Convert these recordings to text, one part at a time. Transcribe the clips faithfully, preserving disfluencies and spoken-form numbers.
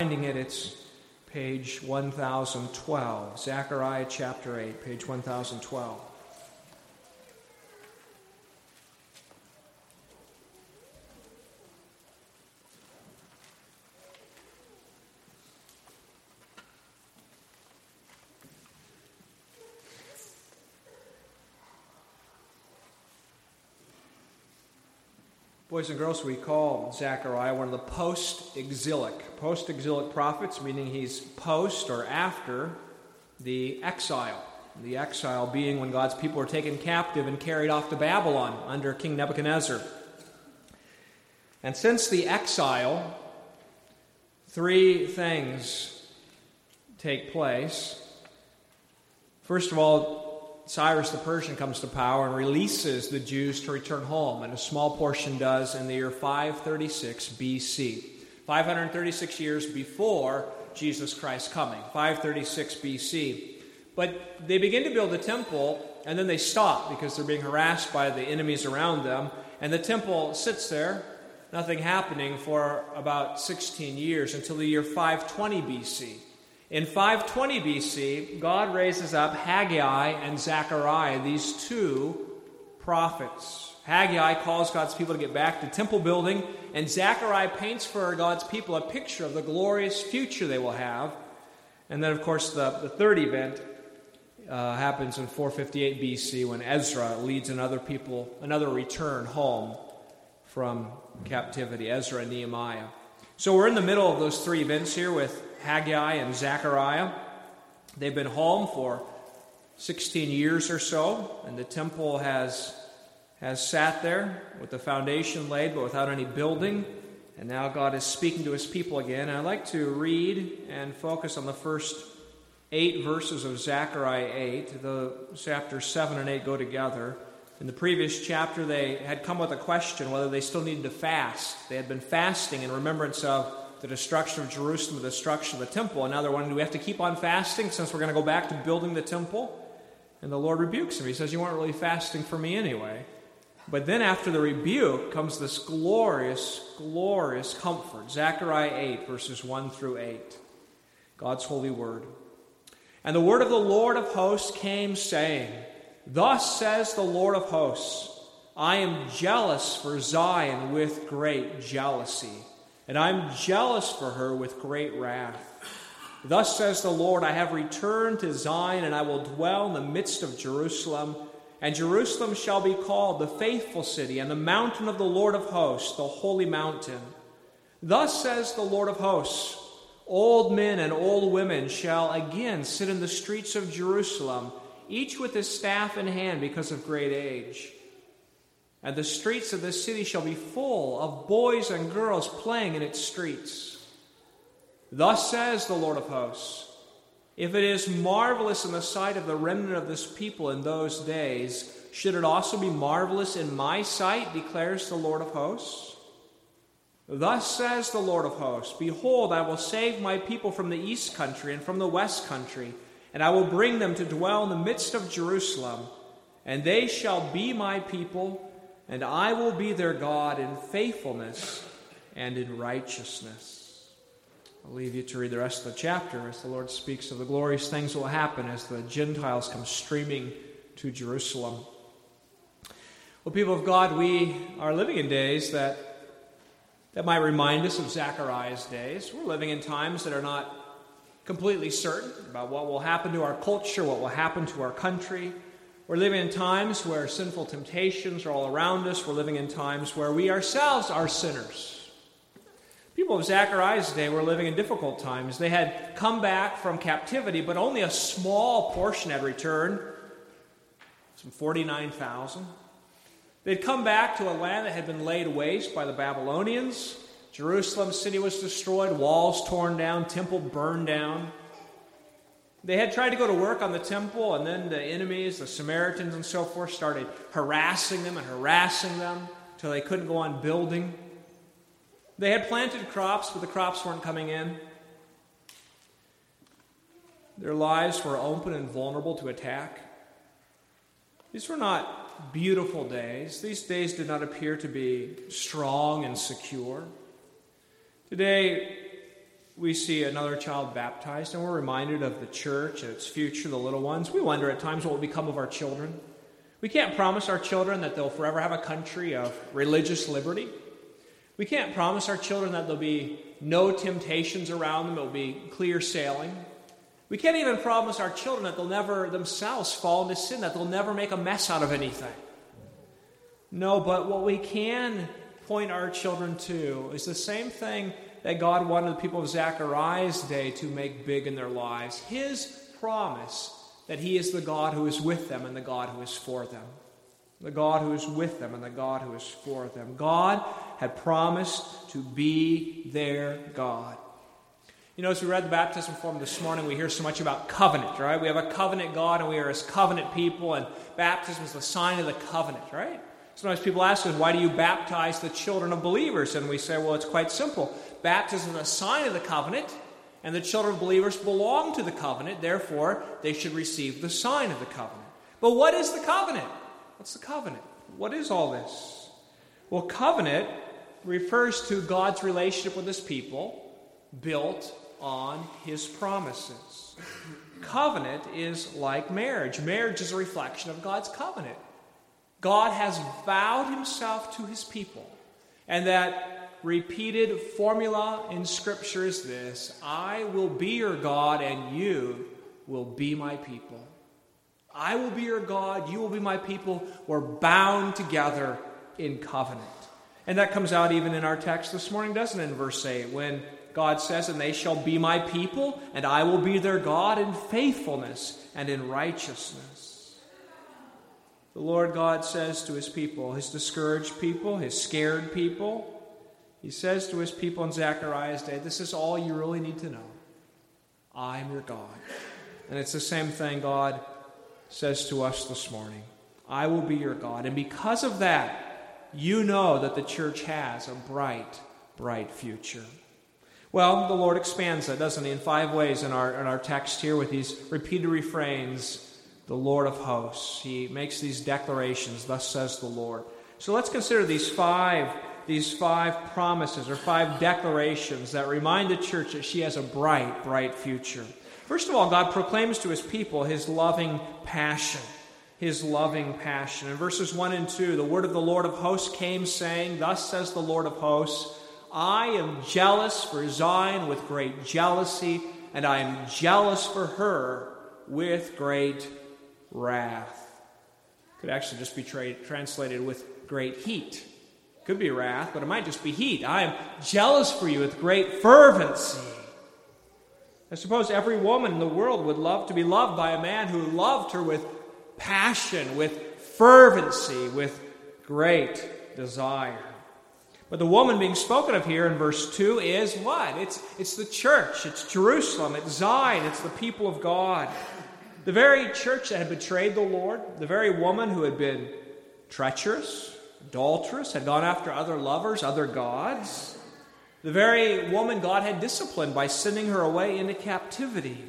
Finding it, it's page one thousand twelve, Zechariah chapter eight, page one thousand twelve. Boys and girls, we call Zechariah one of the post-exilic, post-exilic prophets, meaning he's post or after the exile. The exile being when God's people were taken captive and carried off to Babylon under King Nebuchadnezzar. And since the exile, three things take place. First of all, Cyrus the Persian comes to power and releases the Jews to return home, and a small portion does in the year five thirty-six B C. five hundred thirty-six years before Jesus Christ's coming, five thirty-six B C. But they begin to build a temple, and then they stop because they're being harassed by the enemies around them, and the temple sits there, nothing happening for about sixteen years until the year five twenty B C. In five twenty B C, God raises up Haggai and Zechariah, these two prophets. Haggai calls God's people to get back to temple building, and Zechariah paints for God's people a picture of the glorious future they will have. And then, of course, the, the third event uh, happens in four fifty-eight B C when Ezra leads another people, another return home from captivity, Ezra and Nehemiah. So we're in the middle of those three events here with Haggai and Zechariah. They've been home for sixteen years or so, and the temple has, has sat there with the foundation laid, but without any building. And now God is speaking to his people again. And I'd like to read and focus on the first eight verses of Zechariah eight. The chapters seven and eight go together. In the previous chapter, they had come with a question whether they still needed to fast. They had been fasting in remembrance of the destruction of Jerusalem, the destruction of the temple. And now they're wondering, do we have to keep on fasting since we're going to go back to building the temple? And the Lord rebukes them. He says, you weren't really fasting for me anyway. But then after the rebuke comes this glorious, glorious comfort. Zechariah eight, verses one through eight. God's holy word. And the word of the Lord of hosts came, saying, Thus says the Lord of hosts, I am jealous for Zion with great jealousy, and I am jealous for her with great wrath. Thus says the Lord, I have returned to Zion, and I will dwell in the midst of Jerusalem. And Jerusalem shall be called the faithful city, and the mountain of the Lord of hosts, the holy mountain. Thus says the Lord of hosts, old men and old women shall again sit in the streets of Jerusalem, each with his staff in hand because of great age. And the streets of this city shall be full of boys and girls playing in its streets. Thus says the Lord of hosts, if it is marvelous in the sight of the remnant of this people in those days, should it also be marvelous in my sight, declares the Lord of hosts? Thus says the Lord of hosts, behold, I will save my people from the east country and from the west country, and I will bring them to dwell in the midst of Jerusalem, and they shall be my people, and I will be their God in faithfulness and in righteousness. I'll leave you to read the rest of the chapter as the Lord speaks of the glorious things that will happen as the Gentiles come streaming to Jerusalem. Well, people of God, we are living in days that, that might remind us of Zechariah's days. We're living in times that are not completely certain about what will happen to our culture, what will happen to our country. We're living in times where sinful temptations are all around us. We're living in times where we ourselves are sinners. People of Zechariah's day were living in difficult times. They had come back from captivity, but only a small portion had returned, some forty-nine thousand. They'd come back to a land that had been laid waste by the Babylonians. Jerusalem city was destroyed, walls torn down, temple burned down. They had tried to go to work on the temple, and then the enemies, the Samaritans and so forth, started harassing them and harassing them until they couldn't go on building. They had planted crops, but the crops weren't coming in. Their lives were open and vulnerable to attack. These were not beautiful days. These days did not appear to be strong and secure. Today, we see another child baptized, and we're reminded of the church and its future, the little ones. We wonder at times what will become of our children. We can't promise our children that they'll forever have a country of religious liberty. We can't promise our children that there'll be no temptations around them, it'll be clear sailing. We can't even promise our children that they'll never themselves fall into sin, that they'll never make a mess out of anything. No, but what we can point our children to is the same thing that God wanted the people of Zechariah's day to make big in their lives. His promise that He is the God who is with them and the God who is for them. The God who is with them and the God who is for them. God had promised to be their God. You know, as we read the baptism form this morning, we hear so much about covenant, right? We have a covenant God and we are His covenant people, and baptism is the sign of the covenant, right? Sometimes people ask us, why do you baptize the children of believers? And we say, well, it's quite simple. Baptism is a sign of the covenant, and the children of believers belong to the covenant. Therefore, they should receive the sign of the covenant. But what is the covenant? What's the covenant? What is all this? Well, covenant refers to God's relationship with His people built on His promises. Covenant is like marriage. Marriage is a reflection of God's covenant. God has vowed Himself to His people. And that repeated formula in Scripture is this: I will be your God and you will be my people. I will be your God, you will be my people. We're bound together in covenant. And that comes out even in our text this morning, doesn't it, in verse eight, when God says, and they shall be my people, and I will be their God in faithfulness and in righteousness. The Lord God says to His people, His discouraged people, His scared people, He says to His people in Zechariah's day, this is all you really need to know. I am your God. And it's the same thing God says to us this morning. I will be your God. And because of that, you know that the church has a bright, bright future. Well, the Lord expands that, doesn't He, in five ways in our, in our text here with these repeated refrains. The Lord of hosts. He makes these declarations, thus says the Lord. So let's consider these five, these five promises or five declarations that remind the church that she has a bright, bright future. First of all, God proclaims to His people His loving passion. His loving passion. In verses one and two, the word of the Lord of hosts came saying, thus says the Lord of hosts, I am jealous for Zion with great jealousy, and I am jealous for her with great wrath. Could actually just be tra- translated with great heat. Could be wrath, but it might just be heat. I am jealous for you with great fervency. I suppose every woman in the world would love to be loved by a man who loved her with passion, with fervency, with great desire. But the woman being spoken of here in verse two is what? It's, it's the church. It's Jerusalem. It's Zion. It's the people of God. The very church that had betrayed the Lord, the very woman who had been treacherous, adulterous, had gone after other lovers, other gods, the very woman God had disciplined by sending her away into captivity.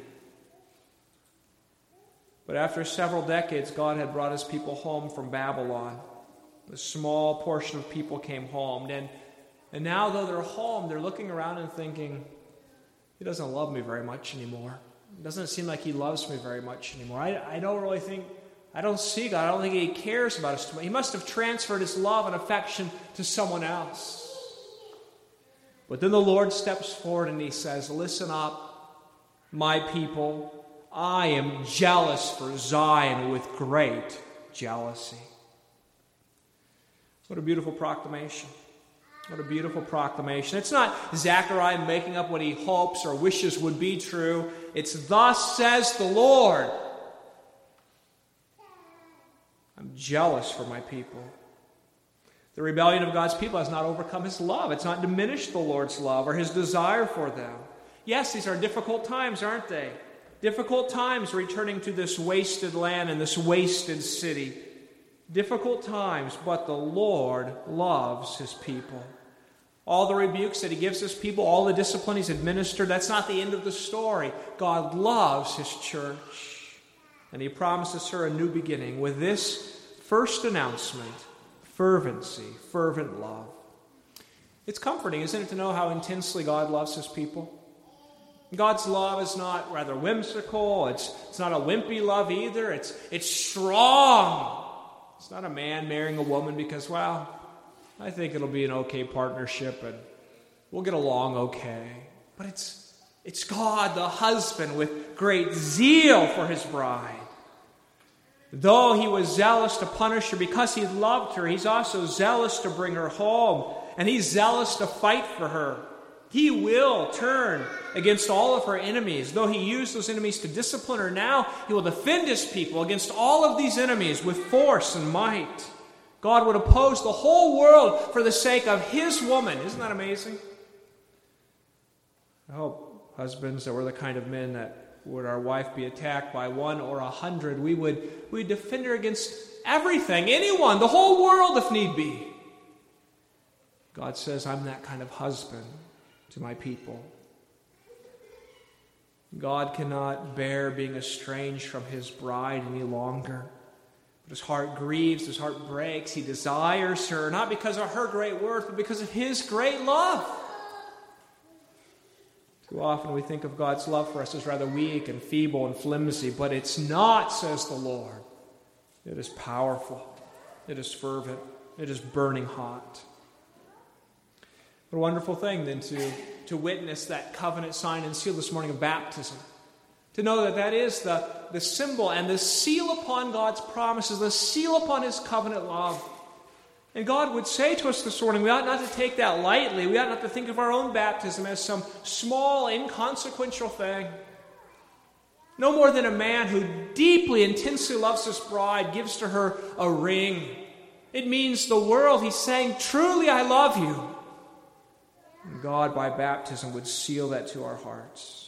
But after several decades, God had brought His people home from Babylon. A small portion of people came home. And, and now, though they're home, they're looking around and thinking, He doesn't love me very much anymore. It doesn't seem like He loves me very much anymore. I, I don't really think, I don't see God. I don't think He cares about us too much. He must have transferred His love and affection to someone else. But then the Lord steps forward and He says, listen up, my people. I am jealous for Zion with great jealousy. What a beautiful proclamation. What a beautiful proclamation. It's not Zechariah making up what he hopes or wishes would be true. It's thus says the Lord. I'm jealous for my people. The rebellion of God's people has not overcome His love. It's not diminished the Lord's love or His desire for them. Yes, these are difficult times, aren't they? Difficult times returning to this wasted land and this wasted city. Difficult times, but the Lord loves His people. All the rebukes that He gives His people, all the discipline He's administered, that's not the end of the story. God loves His church. And He promises her a new beginning with this first announcement: fervency, fervent love. It's comforting, isn't it, to know how intensely God loves His people? God's love is not rather whimsical. It's, it's not a wimpy love either. It's, it's strong. It's not a man marrying a woman because, well, I think it'll be an okay partnership and we'll get along okay. But it's, it's God, the husband, with great zeal for his bride. Though he was zealous to punish her because he loved her, he's also zealous to bring her home. And he's zealous to fight for her. He will turn against all of her enemies. Though he used those enemies to discipline her now, he will defend his people against all of these enemies with force and might. God would oppose the whole world for the sake of his woman. Isn't that amazing? I hope, husbands, that we're the kind of men that would our wife be attacked by one or a hundred, we would we defend her against everything, anyone, the whole world if need be. God says, I'm that kind of husband to my people. God cannot bear being estranged from his bride any longer. But his heart grieves, his heart breaks. He desires her, not because of her great worth, but because of his great love. Too often we think of God's love for us as rather weak and feeble and flimsy, but it's not, says the Lord. It is powerful. It is fervent. It is burning hot. What a wonderful thing then to, to witness that covenant sign and seal this morning of baptism. To know that that is the, the symbol and the seal upon God's promises, the seal upon his covenant love. And God would say to us this morning, we ought not to take that lightly. We ought not to think of our own baptism as some small, inconsequential thing. No more than a man who deeply, intensely loves his bride gives to her a ring. It means the world. He's saying, truly I love you. And God, by baptism, would seal that to our hearts.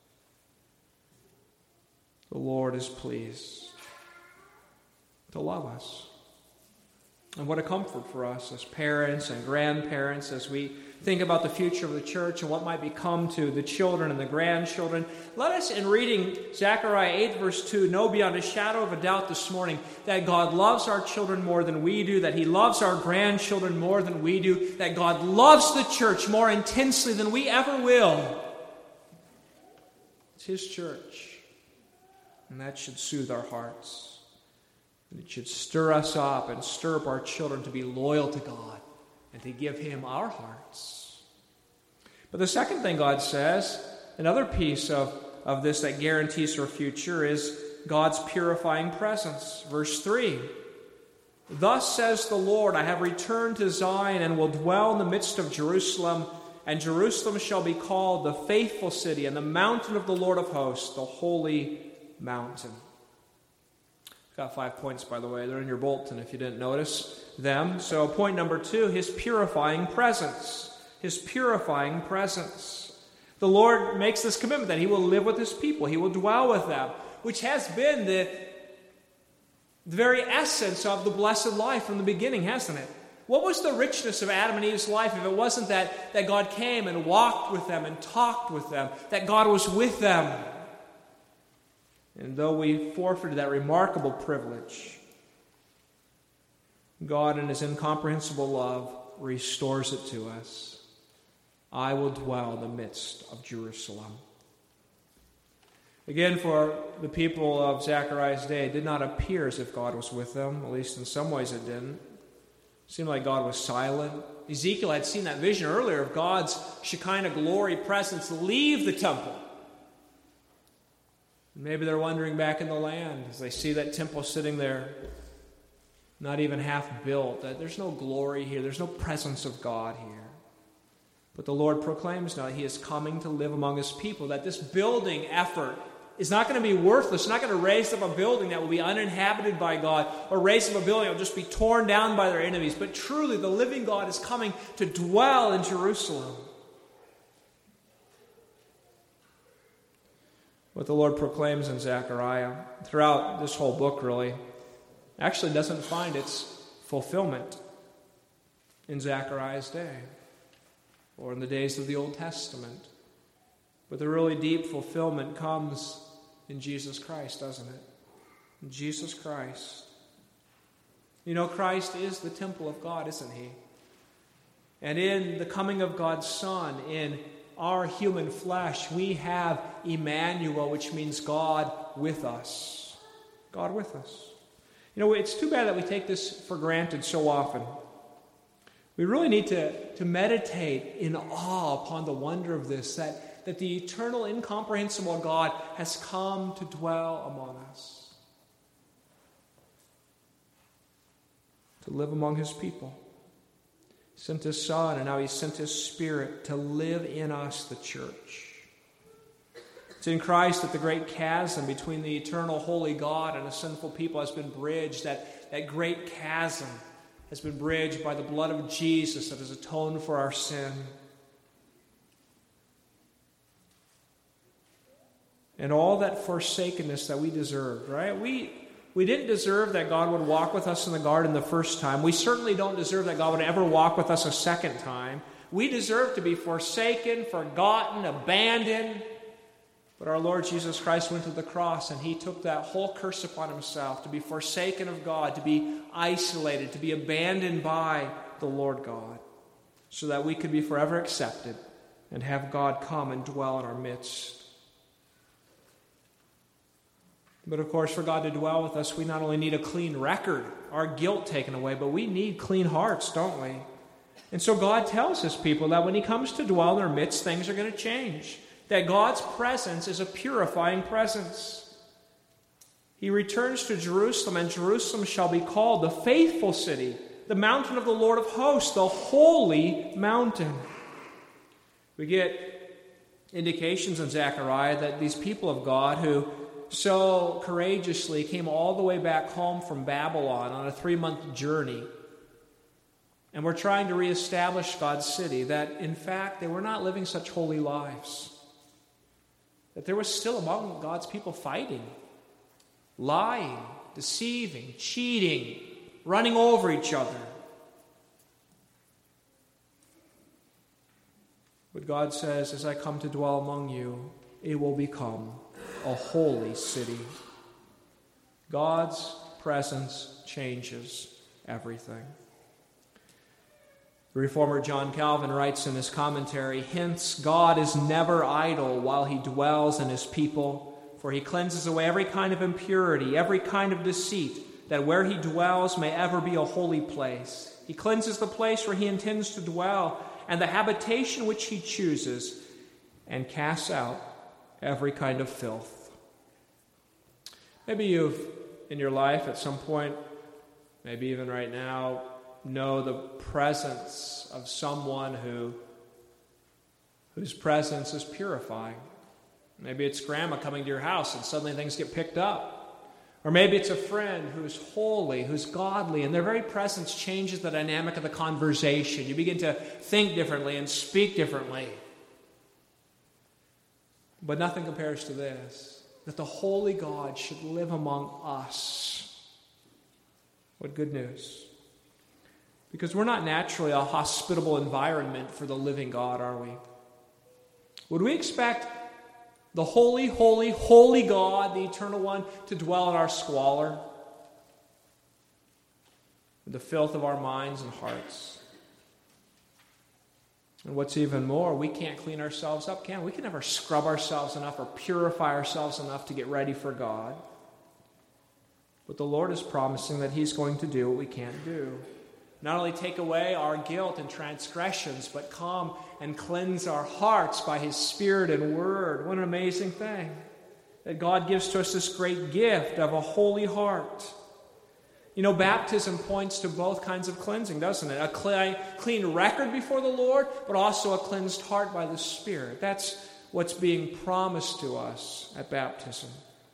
The Lord is pleased to love us. And what a comfort for us as parents and grandparents as we think about the future of the church and what might become to the children and the grandchildren. Let us, in reading Zechariah eight, verse two, know beyond a shadow of a doubt this morning that God loves our children more than we do, that he loves our grandchildren more than we do, that God loves the church more intensely than we ever will. It's his church, and that should soothe our hearts. And it should stir us up and stir up our children to be loyal to God and to give him our hearts. But the second thing God says, another piece of, of this that guarantees our future, is God's purifying presence. Verse three, thus says the Lord, I have returned to Zion and will dwell in the midst of Jerusalem, and Jerusalem shall be called the faithful city and the mountain of the Lord of hosts, the holy mountain. Got five points, by the way. They're in your bulletin if you didn't notice them. So point number two, his purifying presence. His purifying presence. The Lord makes this commitment that he will live with his people. He will dwell with them, which has been the, the very essence of the blessed life from the beginning, hasn't it? What was the richness of Adam and Eve's life if it wasn't that, that God came and walked with them and talked with them, that God was with them? And though we forfeited that remarkable privilege, God in his incomprehensible love restores it to us. I will dwell in the midst of Jerusalem. Again, for the people of Zechariah's day, it did not appear as if God was with them. At least in some ways it didn't. It seemed like God was silent. Ezekiel had seen that vision earlier of God's Shekinah glory presence leave the temple. Maybe they're wandering back in the land as they see that temple sitting there, not even half built. That there's no glory here. There's no presence of God here. But the Lord proclaims now that he is coming to live among his people, that this building effort is not going to be worthless. It's not going to raise up a building that will be uninhabited by God, or raise up a building that will just be torn down by their enemies. But truly, the living God is coming to dwell in Jerusalem. What the Lord proclaims in Zechariah, throughout this whole book really, actually doesn't find its fulfillment in Zechariah's day or in the days of the Old Testament. But the really deep fulfillment comes in Jesus Christ, doesn't it? In Jesus Christ. You know, Christ is the temple of God, isn't he? And in the coming of God's Son, in our human flesh, we have Emmanuel, which means God with us. God with us. You know, it's too bad that we take this for granted so often. We really need to, to meditate in awe upon the wonder of this, that, that the eternal, incomprehensible God has come to dwell among us, to live among his people. He sent his Son, and now he sent his Spirit to live in us, the church. It's in Christ that the great chasm between the eternal holy God and a sinful people has been bridged. That, that great chasm has been bridged by the blood of Jesus that has atoned for our sin. And all that forsakenness that we deserved, right? We, we didn't deserve that God would walk with us in the garden the first time. We certainly don't deserve that God would ever walk with us a second time. We deserve to be forsaken, forgotten, abandoned. But our Lord Jesus Christ went to the cross and he took that whole curse upon himself, to be forsaken of God, to be isolated, to be abandoned by the Lord God, so that we could be forever accepted and have God come and dwell in our midst. But of course, for God to dwell with us, we not only need a clean record, our guilt taken away, but we need clean hearts, don't we? And so God tells his people that when he comes to dwell in our midst, things are going to change. That God's presence is a purifying presence. He returns to Jerusalem, and Jerusalem shall be called the faithful city, the mountain of the Lord of hosts, the holy mountain. We get indications in Zechariah that these people of God who so courageously came all the way back home from Babylon on a three-month journey and were trying to reestablish God's city, that in fact they were not living such holy lives. That there was still among God's people fighting, lying, deceiving, cheating, running over each other. But God says, as I come to dwell among you, it will become a holy city. God's presence changes everything. The Reformer John Calvin writes in his commentary, "Hence God is never idle while he dwells in his people, for he cleanses away every kind of impurity, every kind of deceit, that where he dwells may ever be a holy place. He cleanses the place where he intends to dwell, and the habitation which he chooses, and casts out every kind of filth." Maybe you've, in your life at some point, maybe even right now, know the presence of someone who whose presence is purifying. Maybe it's grandma coming to your house and suddenly things get picked up. Or maybe it's a friend who's holy, who's godly, and their very presence changes the dynamic of the conversation. You begin to think differently and speak differently. But nothing compares to this, that the holy God should live among us. What good news. Because we're not naturally a hospitable environment for the living God, are we? Would we expect the holy, holy, holy God, the eternal one, to dwell in our squalor, in the filth of our minds and hearts? And what's even more, we can't clean ourselves up, can we? We can never scrub ourselves enough or purify ourselves enough to get ready for God. But the Lord is promising that he's going to do what we can't do. Not only take away our guilt and transgressions, but come and cleanse our hearts by his Spirit and Word. What an amazing thing. That God gives to us this great gift of a holy heart. You know, baptism points to both kinds of cleansing, doesn't it? A clean record before the Lord, but also a cleansed heart by the Spirit. That's what's being promised to us at baptism.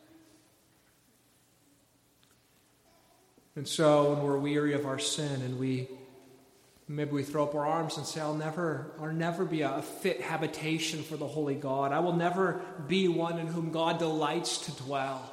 And so when we're weary of our sin and we maybe we throw up our arms and say, I'll never, I'll never be a fit habitation for the holy God. I will never be one in whom God delights to dwell.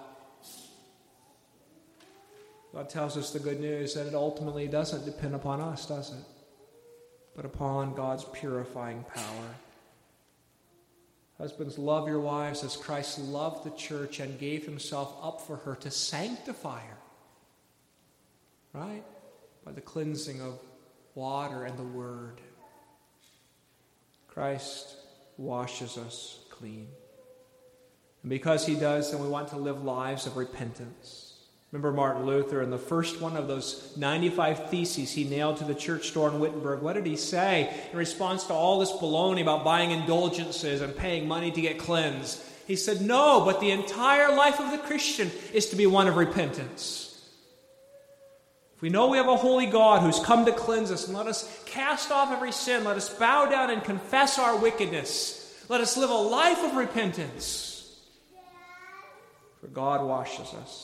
God tells us the good news that it ultimately doesn't depend upon us, does it? But upon God's purifying power. Husbands, love your wives as Christ loved the church and gave himself up for her to sanctify her. Right? By the cleansing of water and the Word. Christ washes us clean. And because he does, then we want to live lives of repentance. Remember Martin Luther, in the first one of those ninety-five theses he nailed to the church door in Wittenberg, what did he say in response to all this baloney about buying indulgences and paying money to get cleansed? He said, no, but the entire life of the Christian is to be one of repentance. If we know we have a holy God who's come to cleanse us, and let us cast off every sin, let us bow down and confess our wickedness, let us live a life of repentance, for God washes us.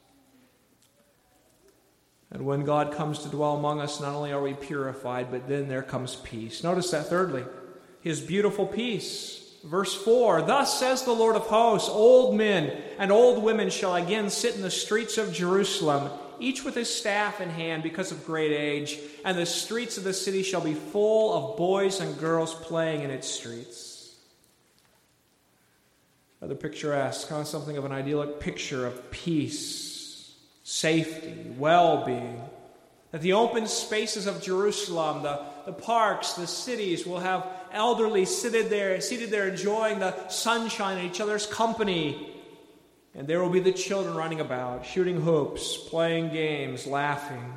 And when God comes to dwell among us, not only are we purified, but then there comes peace. Notice that thirdly, his beautiful peace. Verse four, thus says the Lord of hosts, old men and old women shall again sit in the streets of Jerusalem, each with his staff in hand because of great age, and the streets of the city shall be full of boys and girls playing in its streets. Rather picturesque, huh? Something of an idyllic picture of peace, safety, well-being. That the open spaces of Jerusalem, the, the parks, the cities will have elderly seated there, seated there enjoying the sunshine and each other's company. And there will be the children running about, shooting hoops, playing games, laughing.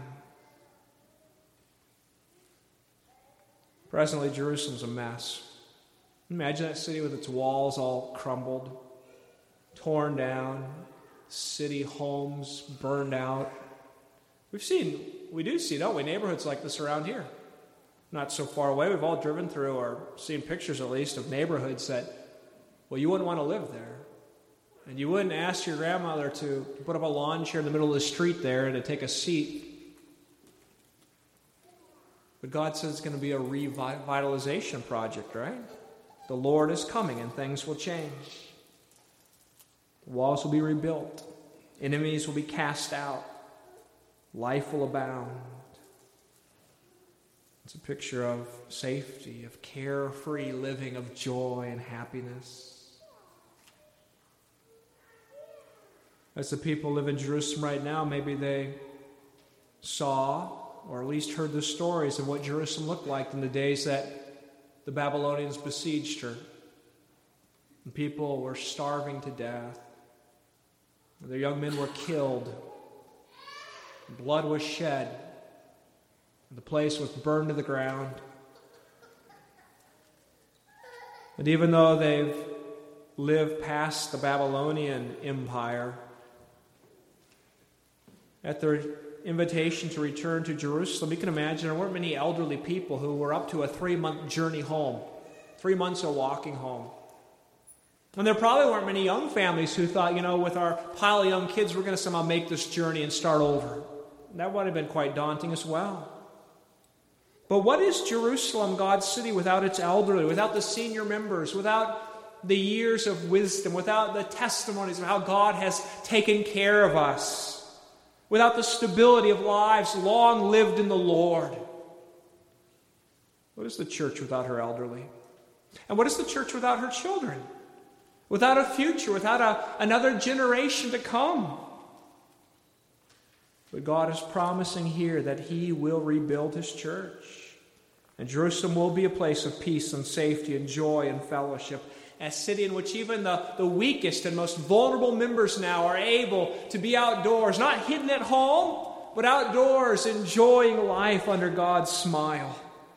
Presently, Jerusalem's a mess. Imagine that city with its walls all crumbled, torn down, city homes burned out. We've seen, we do see, don't we, neighborhoods like this around here. Not so far away. We've all driven through or seen pictures at least of neighborhoods that, well, you wouldn't want to live there. And you wouldn't ask your grandmother to put up a lawn chair in the middle of the street there and to take a seat. But God says it's going to be a revitalization project, right? The Lord is coming and things will change. The walls will be rebuilt. Enemies will be cast out. Life will abound. It's a picture of safety, of carefree living, of joy and happiness. As the people live in Jerusalem right now, maybe they saw or at least heard the stories of what Jerusalem looked like in the days that the Babylonians besieged her. And people were starving to death. Their young men were killed. Blood was shed. The place was burned to the ground. And even though they've lived past the Babylonian Empire, at their invitation to return to Jerusalem, you can imagine there weren't many elderly people who were up to a three-month journey home, three months of walking home. And there probably weren't many young families who thought, you know, with our pile of young kids, we're going to somehow make this journey and start over. That would have been quite daunting as well. But what is Jerusalem, God's city, without its elderly, without the senior members, without the years of wisdom, without the testimonies of how God has taken care of us, without the stability of lives long lived in the Lord? What is the church without her elderly? And what is the church without her children? Without a future, without a, another generation to come? But God is promising here that He will rebuild His church. And Jerusalem will be a place of peace and safety and joy and fellowship. A city in which even the, the weakest and most vulnerable members now are able to be outdoors, not hidden at home, but outdoors enjoying life under God's smile.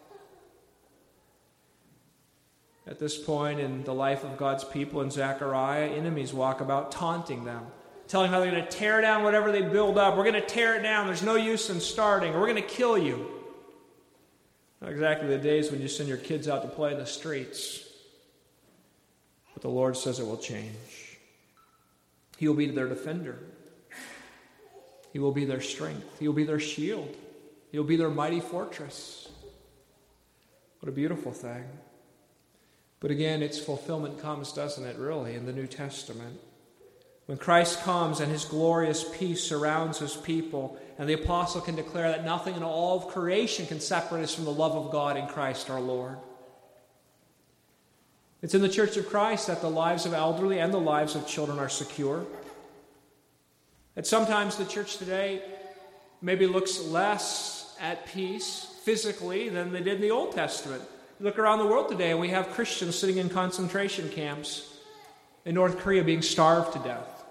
At this point in the life of God's people in Zechariah, enemies walk about taunting them, telling them how they're going to tear down whatever they build up. We're going to tear it down. There's no use in starting. Or we're going to kill you. Not exactly the days when you send your kids out to play in the streets. But the Lord says it will change. He will be their defender. He will be their strength. He will be their shield. He will be their mighty fortress. What a beautiful thing. But again, its fulfillment comes, doesn't it, really, in the New Testament? When Christ comes and His glorious peace surrounds His people, and the apostle can declare that nothing in all of creation can separate us from the love of God in Christ our Lord. It's in the Church of Christ that the lives of elderly and the lives of children are secure. That sometimes the church today maybe looks less at peace physically than they did in the Old Testament. Look around the world today, and we have Christians sitting in concentration camps in North Korea being starved to death.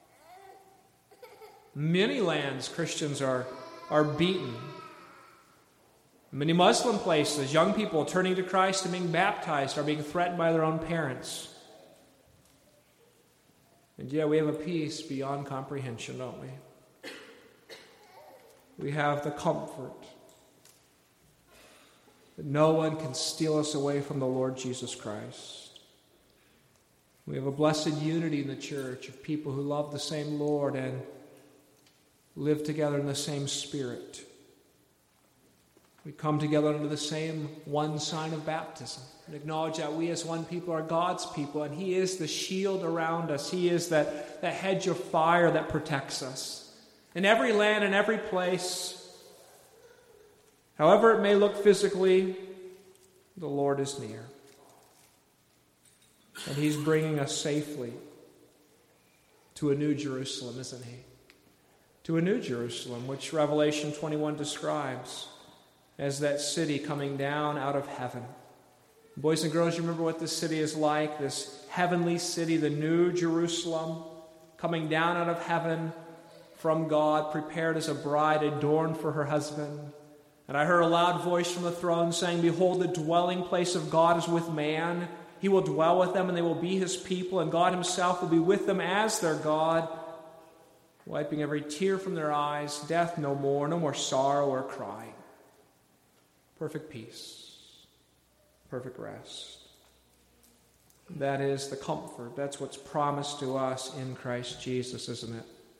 Many lands, Christians are, are beaten. Many Muslim places, young people turning to Christ and being baptized are being threatened by their own parents. And yet we have a peace beyond comprehension, don't we? We have the comfort that no one can steal us away from the Lord Jesus Christ. We have a blessed unity in the church of people who love the same Lord and live together in the same Spirit. We come together under the same one sign of baptism and acknowledge that we as one people are God's people, and He is the shield around us. He is that, that hedge of fire that protects us. In every land, in every place, however it may look physically, the Lord is near. And He's bringing us safely to a new Jerusalem, isn't He? To a new Jerusalem, which Revelation twenty-one describes as that city coming down out of heaven. Boys and girls, you remember what this city is like? This heavenly city, the new Jerusalem, coming down out of heaven from God, prepared as a bride adorned for her husband. And I heard a loud voice from the throne saying, "Behold, the dwelling place of God is with man. He will dwell with them, and they will be His people, and God Himself will be with them as their God, wiping every tear from their eyes, death no more, no more sorrow or crying." Perfect peace, perfect rest. That is the comfort. That's what's promised to us in Christ Jesus, isn't it?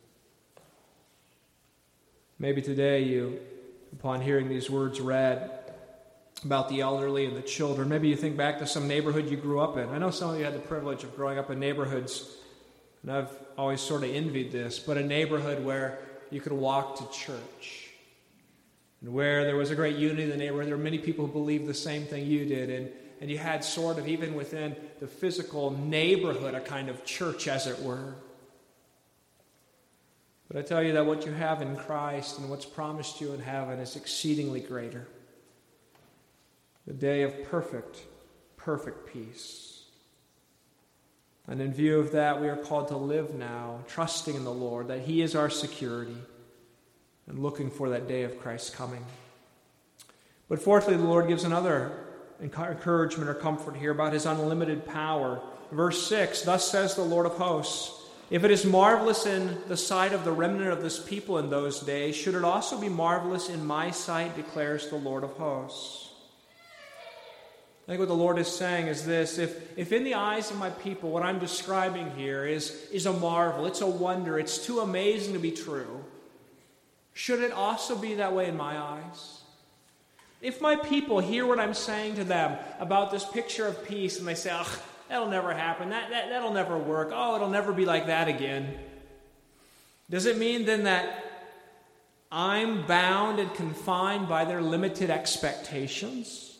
Maybe today you, upon hearing these words read about the elderly and the children, maybe you think back to some neighborhood you grew up in. I know some of you had the privilege of growing up in neighborhoods, and I've always sort of envied this, but a neighborhood where you could walk to church, and where there was a great unity in the neighborhood. There were many people who believed the same thing you did, and, and you had sort of, even within the physical neighborhood, a kind of church, as it were. But I tell you that what you have in Christ and what's promised you in heaven is exceedingly greater. The day of perfect, perfect peace. And in view of that, we are called to live now, trusting in the Lord, that He is our security, and looking for that day of Christ's coming. But fourthly, the Lord gives another encouragement or comfort here about His unlimited power. Verse six, "Thus says the Lord of hosts, if it is marvelous in the sight of the remnant of this people in those days, should it also be marvelous in my sight, declares the Lord of hosts." I think what the Lord is saying is this: if, if in the eyes of my people what I'm describing here is, is a marvel, it's a wonder, it's too amazing to be true, should it also be that way in my eyes? If my people hear what I'm saying to them about this picture of peace and they say, "Ugh, that'll never happen, that, that, that'll never work, oh, it'll never be like that again," does it mean then that I'm bound and confined by their limited expectations?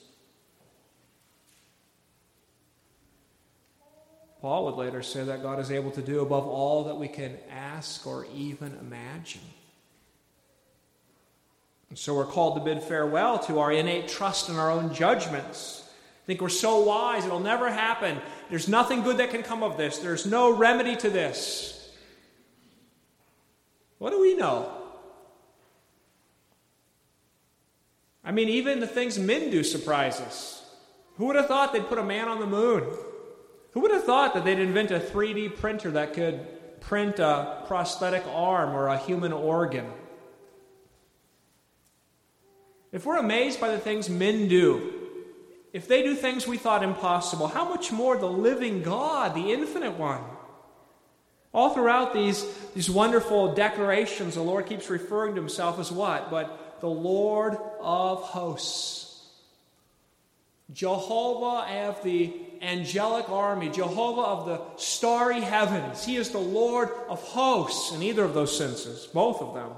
Paul would later say that God is able to do above all that we can ask or even imagine. And so we're called to bid farewell to our innate trust in our own judgments. Think we're so wise, it'll never happen. There's nothing good that can come of this. There's no remedy to this. What do we know? I mean, even the things men do surprise us. Who would have thought they'd put a man on the moon? Who would have thought that they'd invent a three D printer that could print a prosthetic arm or a human organ? If we're amazed by the things men do, if they do things we thought impossible, how much more the living God, the infinite one? All throughout these, these wonderful declarations, the Lord keeps referring to Himself as what? But the Lord of hosts. Jehovah of the angelic army, Jehovah of the starry heavens. He is the Lord of hosts in either of those senses, both of them.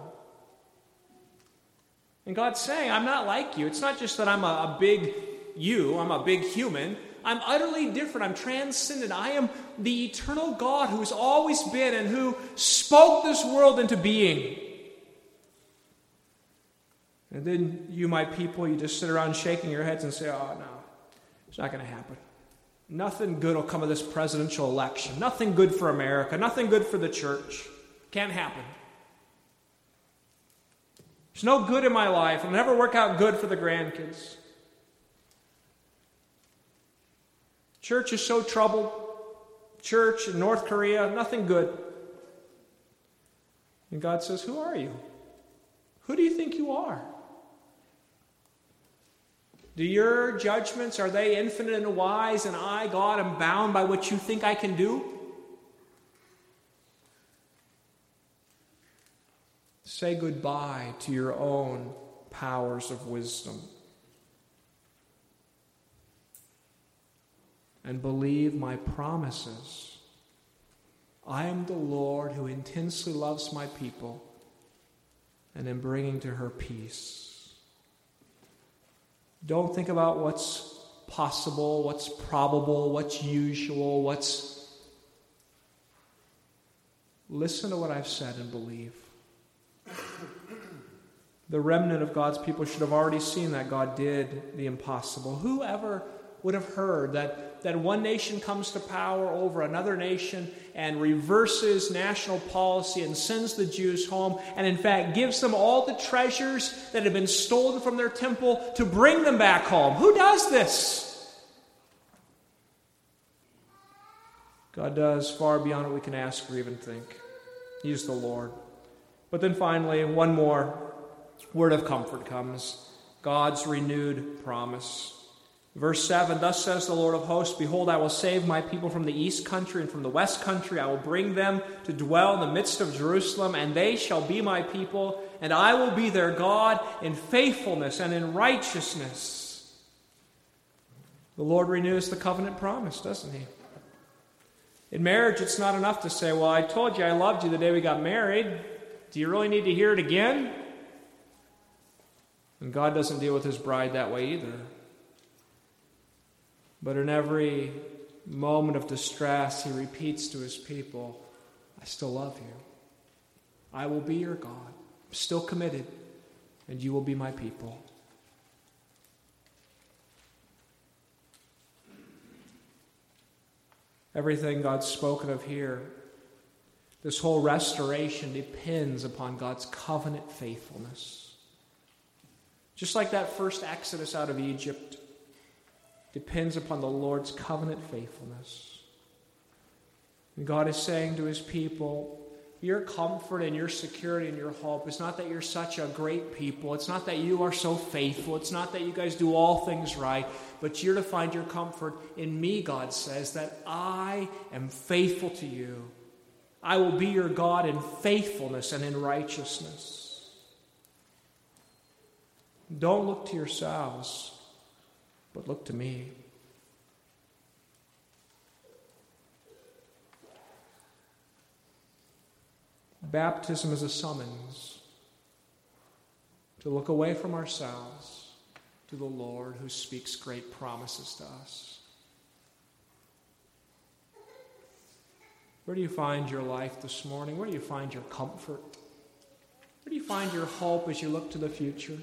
And God's saying, I'm not like you. It's not just that I'm a, a big you, I'm a big human. I'm utterly different. I'm transcendent. I am the eternal God who has always been and who spoke this world into being. And then you, my people, you just sit around shaking your heads and say, oh, no. It's not going to happen. Nothing good will come of this presidential election. Nothing good for America. Nothing good for the church. Can't happen. There's no good in my life. It'll never work out good for the grandkids. Church is so troubled. Church in North Korea, nothing good. And God says, who are you? Who do you think you are? Do your judgments, are they infinite and wise, and I, God, am bound by what you think I can do? Say goodbye to your own powers of wisdom. And believe my promises. I am the Lord who intensely loves my people and am bringing to her peace. Don't think about what's possible, what's probable, what's usual, what's... Listen to what I've said and believe. The remnant of God's people should have already seen that God did the impossible. Whoever would have heard that, that one nation comes to power over another nation and reverses national policy and sends the Jews home and in fact gives them all the treasures that have been stolen from their temple to bring them back home? Who does this? God does far beyond what we can ask or even think. He's the Lord. But then finally, one more word of comfort comes. God's renewed promise. Verse seven, thus says the Lord of hosts, behold, I will save my people from the east country and from the west country. I will bring them to dwell in the midst of Jerusalem, and they shall be my people, and I will be their God in faithfulness and in righteousness. The Lord renews the covenant promise, doesn't he? In marriage, it's not enough to say, well, I told you I loved you the day we got married. Do you really need to hear it again? And God doesn't deal with his bride that way either. But in every moment of distress, he repeats to his people, I still love you. I will be your God. I'm still committed, and you will be my people. Everything God's spoken of here, this whole restoration depends upon God's covenant faithfulness. Just like that first exodus out of Egypt depends upon the Lord's covenant faithfulness. And God is saying to his people, your comfort and your security and your hope is not that you're such a great people. It's not that you are so faithful. It's not that you guys do all things right. But you're to find your comfort in me, God says, that I am faithful to you. I will be your God in faithfulness and in righteousness. Don't look to yourselves, but look to me. Baptism is a summons to look away from ourselves to the Lord who speaks great promises to us. Where do you find your life this morning? Where do you find your comfort? Where do you find your hope as you look to the future?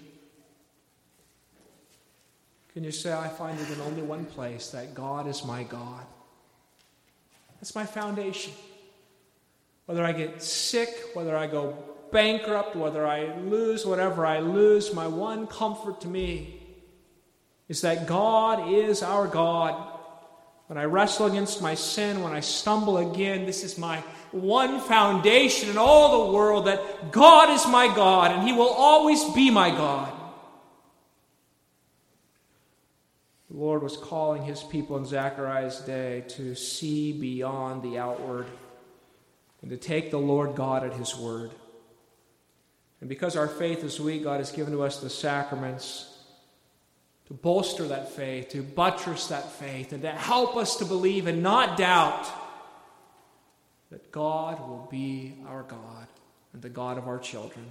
Can you say, I find it in only one place, that God is my God? That's my foundation. Whether I get sick, whether I go bankrupt, whether I lose whatever I lose, my one comfort to me is that God is our God. When I wrestle against my sin, when I stumble again, this is my one foundation in all the world, that God is my God and he will always be my God. The Lord was calling his people in Zechariah's day to see beyond the outward and to take the Lord God at his word. And because our faith is weak, God has given to us the sacraments to bolster that faith, to buttress that faith, and to help us to believe and not doubt that God will be our God and the God of our children.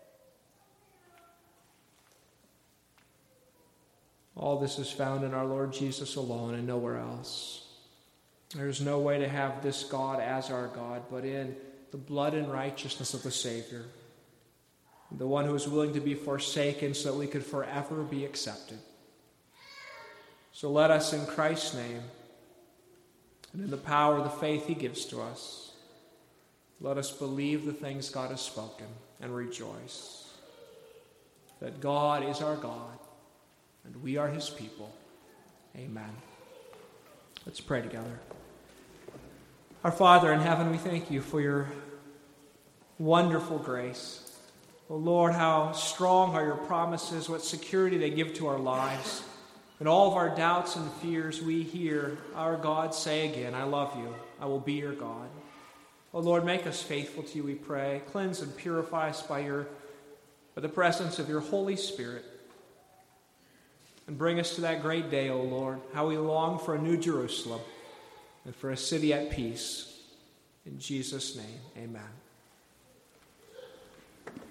All this is found in our Lord Jesus alone and nowhere else. There's no way to have this God as our God but in the blood and righteousness of the Savior, the one who was willing to be forsaken so that we could forever be accepted. So let us, in Christ's name, and in the power of the faith he gives to us, let us believe the things God has spoken and rejoice that God is our God and we are his people. Amen. Let's pray together. Our Father in heaven, we thank you for your wonderful grace. Oh Lord, how strong are your promises, what security they give to our lives. In all of our doubts and fears, we hear our God say again, I love you. I will be your God. Oh Lord, make us faithful to you, we pray. Cleanse and purify us by your, by the presence of your Holy Spirit. And bring us to that great day, O Lord, how we long for a new Jerusalem and for a city at peace. In Jesus' name, amen.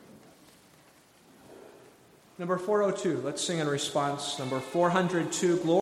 Number four oh two, let's sing in response. Number four hundred two, Glory.